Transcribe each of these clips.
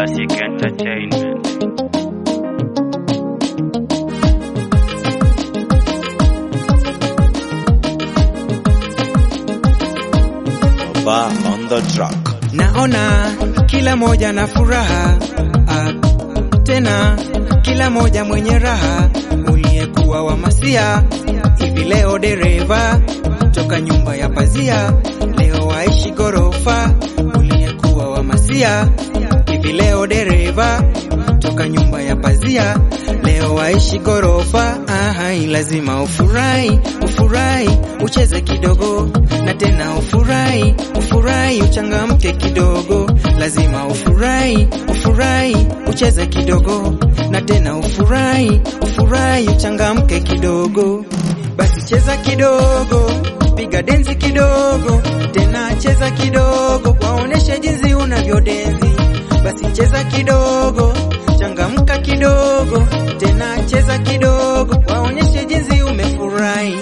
Classic Entertainment. Baba on the track. Naona kila moja na furaha, tena kila moja mwenye raha. Uliyekuwa wa masia hivi leo dereva toka nyumba ya pazia, leo waishi gorofa. Uliyekuwa wa masia hivi leo dereva toka nyumba ya pazia, leo waishi gorofa. Lazima ufurahi, ufurahi, ucheze kidogo na tena ufurahi, ufurahi, uchangamke kidogo. Lazima ufurahi, ufurahi, ucheze kidogo na tena ufurahi, ufurahi, uchangamke kidogo. Basi cheza kidogo, piga densi kidogo, tena cheza kidogo, waoneshe jinsi unavyodensi. Basi cheza kidogo, changamka kidogo, tena cheza kidogo, waoneshe jinsi umefurahi.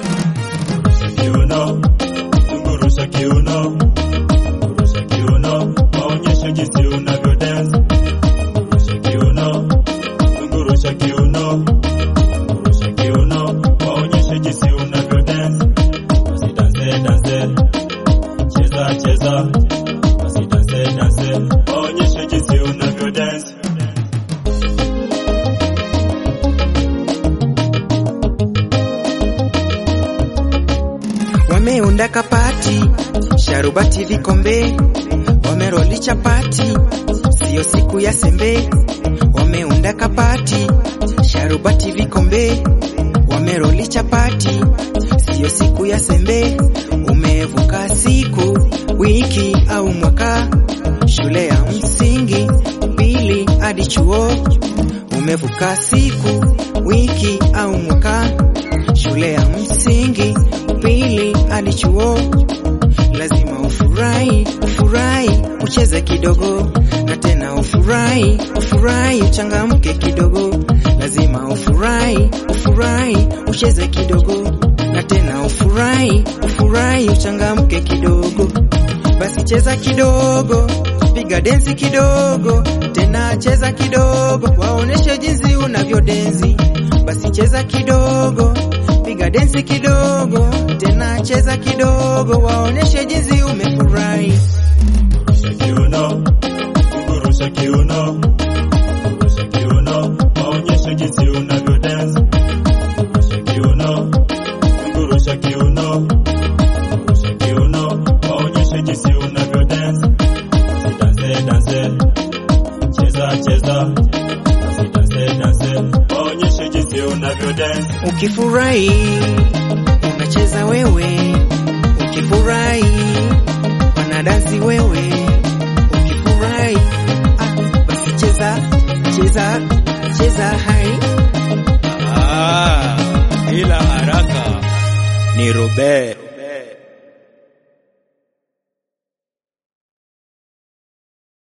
Ngurusha kiuno, ngurusha kiuno, waoneshe jinsi unavyodance. Ngurusha kiuno, ngurusha kiuno, ngurusha kiuno, waoneshe jinsi unavyodance. Basi dance, dance, cheza, cheza. Basi dance, dance, waoneshe jinsi unavyodance. Wameunda kapati, sharubati vikombe, wameroli chapati, sio siku ya sembe. Wameunda kapati, sharubati vikombe, wameroli chapati, sio siku ya sembe. Umevuka siku, wiki au mwaka, shule ya msingi, pili hadi chuo. Umevuka siku, wiki au mwaka, shule ya msingi, pili hadi chuo. Lazima ufurahi, ufurahi, ucheze kidogo na tena ufurahi, ufurahi, uchangamke kidogo. Lazima ufurahi, ufurahi, ucheze kidogo na tena ufurahi, ufurahi, uchangamke kidogo. Basi cheza kidogo, piga densi kidogo, tena cheza kidogo, waoneshe jinsi unavyodensi. Basi cheza kidogo, piga densi kidogo, tena cheza kidogo, waoneshe jinsi umefurahi. Ngurusha kiuno, ngurusha kiuno, ngurusha kiuno, waoneshe jinsi unavyodance. Ngurusha kiuno, ngurusha kiuno, ngurusha kiuno, waoneshe jinsi unavyodance. Basi dance, dance, cheza, cheza. Basi dance, dance, waoneshe jinsi unavyodance. Ukifurahi unacheza wewe, ukifurahi wanadansi wewe, ukifurahi basi cheza, cheza, cheza hai. Ila haraka ni Robert.